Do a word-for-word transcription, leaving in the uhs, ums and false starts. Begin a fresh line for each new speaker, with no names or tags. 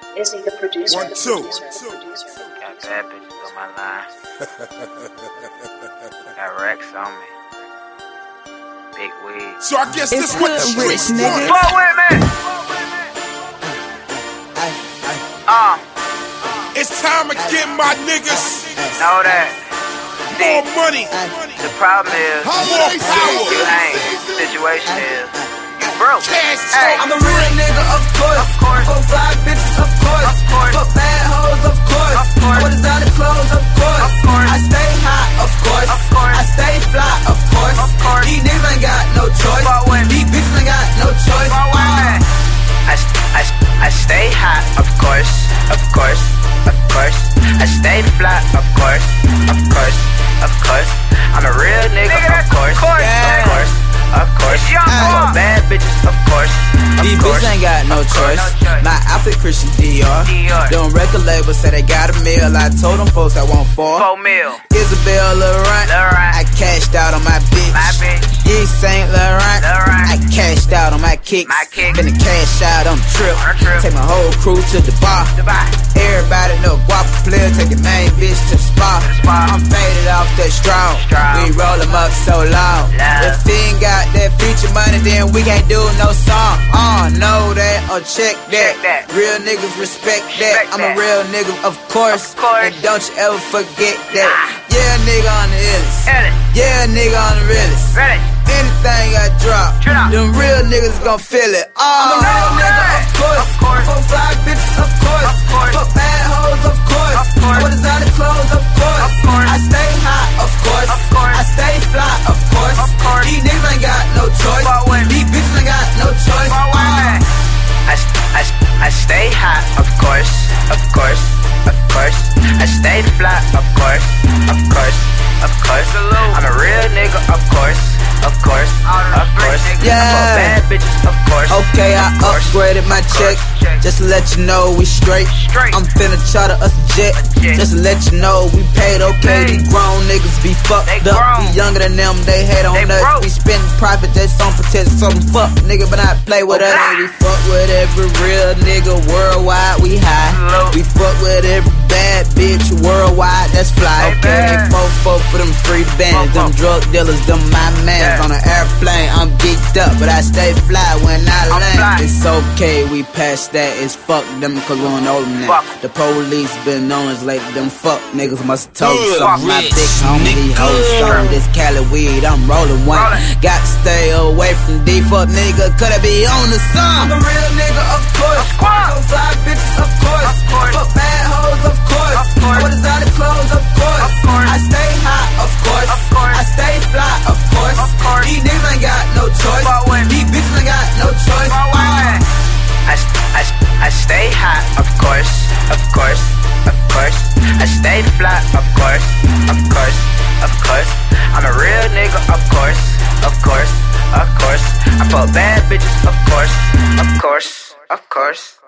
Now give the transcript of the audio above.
Is he the producer?
One,
the
two.
Producer, the producer?
Got bad bitches on my line. Got racks on me. Big weed.
So I guess
It's
this what the
hood rich,
streets
nigga.
want.
Fuck with me! Uh,
It's time to get my niggas
know that.
more money,
The problem is,
more
you
power,
ain't. The situation is, you broke.
cash
Hey,
talk.
I'm a real nigga, of course.
Of course.
Four fly bitches, of course.
Of course.
Fuck bad hoes, of course.
Of course.
I wear designer clothes, of course.
Of course.
I stay high, of course.
Of course.
I stay fly, of course.
Of course.
These niggas ain't got no choice.
Fuck with me.
These bitches ain't got no choice.
Fuck with me. I, I, I stay high, of course, of course, of course. I stay fly, of course, of course, of course. I'm a real nigga, of course, of course, of course. I fuck bad bitches, of course, of
These
course.
bitches ain't got no
Of course,
choice.
no choice.
My outfit Christian Dior.
Dior.
Them record labels say they got a meal. I told them folks I want four.
Four mil,
Isabel Laurent.
Laurent.
I cashed out on my bitch.
my bitch.
Yves Saint Laurent.
Laurent.
I cashed out on my kicks.
My kicks.
Finna cash out on the trip.
On the trip.
Take my whole crew to the bar.
Dubai.
Everybody know guapa player. Take your main bitch to the spa.
To the spa.
I'm faded off that straw.
Straw.
We roll 'em up so long.
Love.
If he ain't got that feature money, then we can't do no song. Uh, know that or check that.
Check that.
Real niggas respect that.
Respect
I'm
that.
a real nigga, of course.
Of course.
And don't you ever forget that. Yeah, nigga on the illest.
Ellis.
Yeah, nigga on the realest.
Ready.
Anything I drop,
Drop.
them real niggas gon' feel it. Uh, I'm a real nigga, of course.
Of course.
Four fly bitches, of course.
Of course.
Fuck bad hoes, of course.
Of course.
I wear designer clothes, of course.
Of course.
I stay high, of course.
Of course.
I stay fly, of course.
Of course.
These niggas ain't got no choice.
Fuck with me.
These bitches ain't got no choice.
Fuck with me.
Uh,
I, I, I stay high, of course, of course, of course. I stay fly, of course, of course, of course. I'm a real nigga, of course, of course, of course.
Yeah.
I fuck bad bitches, of course.
Okay, I
of course,
upgraded my
of
check.
course, check.
Just to let you know we straight.
Straight.
I'm finna charter us a jet.
jet.
Just to let you know we paid okay.
Paid.
These grown niggas be fucked
They
up.
grown.
We younger than them, they hate on
They
us.
broke.
We spend private jets on protect some fuck nigga, but not play with us.
Okay.
We fuck with every real nigga worldwide. We high.
Salute.
We fuck with every bad bitch worldwide. That's fly.
They
Okay,
bad.
four four for them free bands.
Four,
Them
four.
drug dealers, them my mans.
Yeah.
On an airplane, I'm geeked up, but I stay fly when I
I'm
land.
fly.
It's okay, we past that. It's fuck them, cause we don't know them now.
Fuck.
The police been on us like them fuck niggas must told
Good
something. My
rich,
dick on these hoes, some this Cali weed, I'm rolling one.
Rollin'.
Got to stay away from D fuck nigga, could I be on the sun? I'm a real nigga, of course.
Of course.
Four fly bitches, of course.
Of course.
Fuck bad hoes, of course.
Of course.
I wear designer clothes, of course.
Of course.
I stay high, of course.
Of course.
I stay fly, of course.
Of course.
These niggas ain't got no choice.
Fuck with me.
These bitches ain't got no choice.
Fuck with me.
Uh,
I, I, I stay high, of course, of course, of course. I stay fly, of course, of course, of course. I'm a real nigga, of course, of course, of course. I fuck bad bitches, of course, of course, of course.